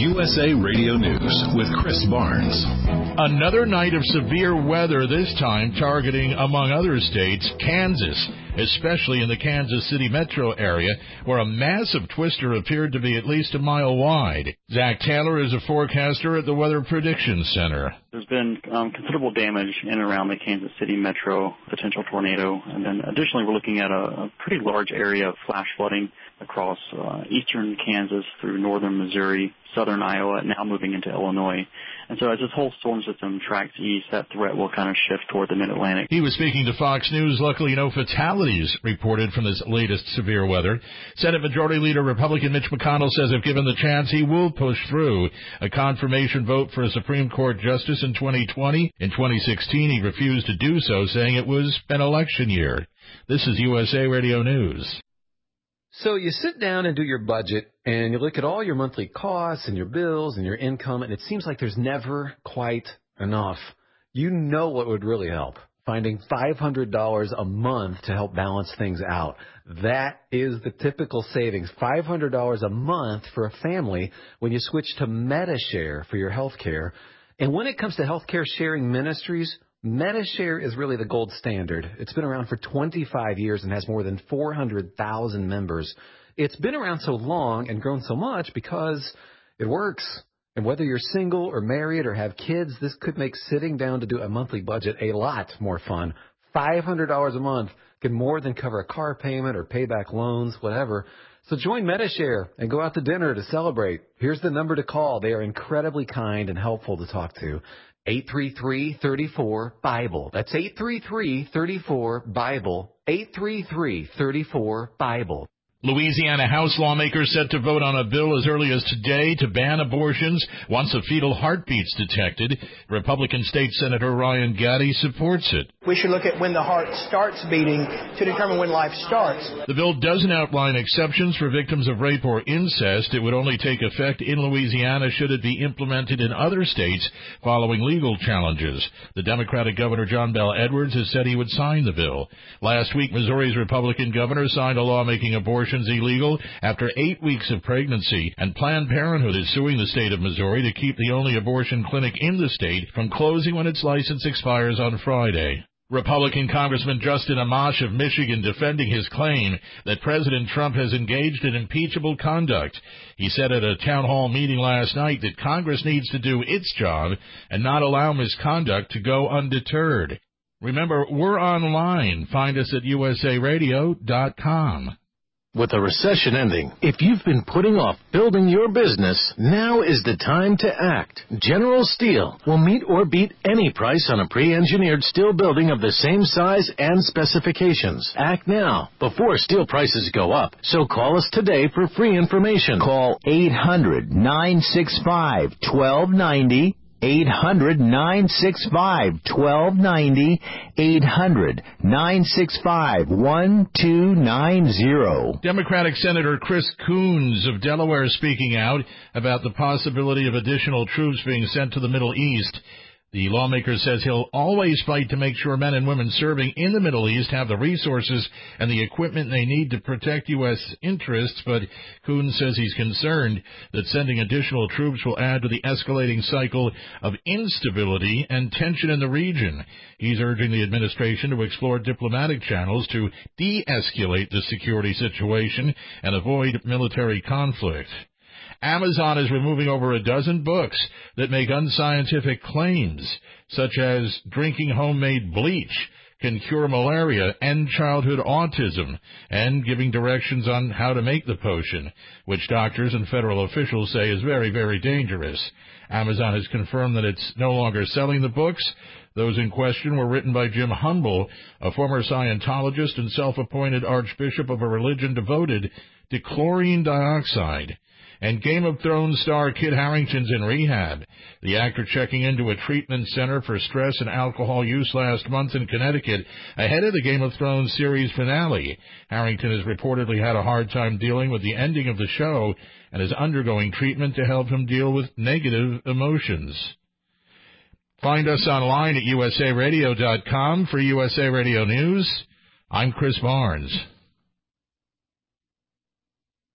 USA Radio News with Chris Barnes. Another night of severe weather, this time targeting, among other states, Kansas, especially in the Kansas City metro area, where a massive twister appeared to be at least a mile wide. Zach Taylor is a forecaster at the Weather Prediction Center. There's been considerable damage in and around the Kansas City metro, potential tornado, and then additionally we're looking at a pretty large area of flash flooding across eastern Kansas through northern Missouri, southern Iowa, now moving into Illinois. And so as this whole storm system tracks east, that threat will kind of shift toward the mid-Atlantic. He was speaking to Fox News. Luckily, no fatalities reported from this latest severe weather. Senate Majority Leader Republican Mitch McConnell says if given the chance, he will push through a confirmation vote for a Supreme Court justice in 2020. In 2016, he refused to do so, saying it was an election year. This is USA Radio News. So you sit down and do your budget, and you look at all your monthly costs and your bills and your income, and it seems like there's never quite enough. You know what would really help? Finding $500 a month to help balance things out. That is the typical savings, $500 a month for a family when you switch to Medi-Share for your health care. And when it comes to healthcare sharing ministries, Medi-Share is really the gold standard. It's been around for 25 years and has more than 400,000 members. It's been around so long and grown so much because it works. And whether you're single or married or have kids, this could make sitting down to do a monthly budget a lot more fun. $500 a month can more than cover a car payment or pay back loans, whatever. So join Medi-Share and go out to dinner to celebrate. Here's the number to call. They are incredibly kind and helpful to talk to. 833-34-BIBLE. That's 833-34-BIBLE. 833-34-BIBLE. Louisiana House lawmakers set to vote on a bill as early as today to ban abortions once a fetal heartbeat's detected. Republican State Senator Ryan Gaddy supports it. We should look at when the heart starts beating to determine when life starts. The bill doesn't outline exceptions for victims of rape or incest. It would only take effect in Louisiana should it be implemented in other states following legal challenges. The Democratic Governor John Bel Edwards has said he would sign the bill. Last week, Missouri's Republican governor signed a law making abortions illegal after 8 weeks of pregnancy, and Planned Parenthood is suing the state of Missouri to keep the only abortion clinic in the state from closing when its license expires on Friday. Republican Congressman Justin Amash of Michigan defending his claim that President Trump has engaged in impeachable conduct. He said at a town hall meeting last night that Congress needs to do its job and not allow misconduct to go undeterred. Remember, we're online. Find us at usaradio.com. With a recession ending, if you've been putting off building your business, now is the time to act. General Steel will meet or beat any price on a pre-engineered steel building of the same size and specifications. Act now, before steel prices go up. So call us today for free information. Call 800-965-1290. 800-965-1290, 800-965-1290. Democratic Senator Chris Coons of Delaware speaking out about the possibility of additional troops being sent to the Middle East. The lawmaker says he'll always fight to make sure men and women serving in the Middle East have the resources and the equipment they need to protect U.S. interests, but Coons says he's concerned that sending additional troops will add to the escalating cycle of instability and tension in the region. He's urging the administration to explore diplomatic channels to de-escalate the security situation and avoid military conflict. Amazon is removing over a dozen books that make unscientific claims, such as drinking homemade bleach can cure malaria, end childhood autism, and giving directions on how to make the potion, which doctors and federal officials say is very, very dangerous. Amazon has confirmed that it's no longer selling the books. Those in question were written by Jim Humble, a former Scientologist and self-appointed archbishop of a religion devoted to chlorine dioxide. And Game of Thrones star Kit Harington's in rehab. The actor checking into a treatment center for stress and alcohol use last month in Connecticut ahead of the Game of Thrones series finale. Harington has reportedly had a hard time dealing with the ending of the show and is undergoing treatment to help him deal with negative emotions. Find us online at usaradio.com for USA Radio News. I'm Chris Barnes.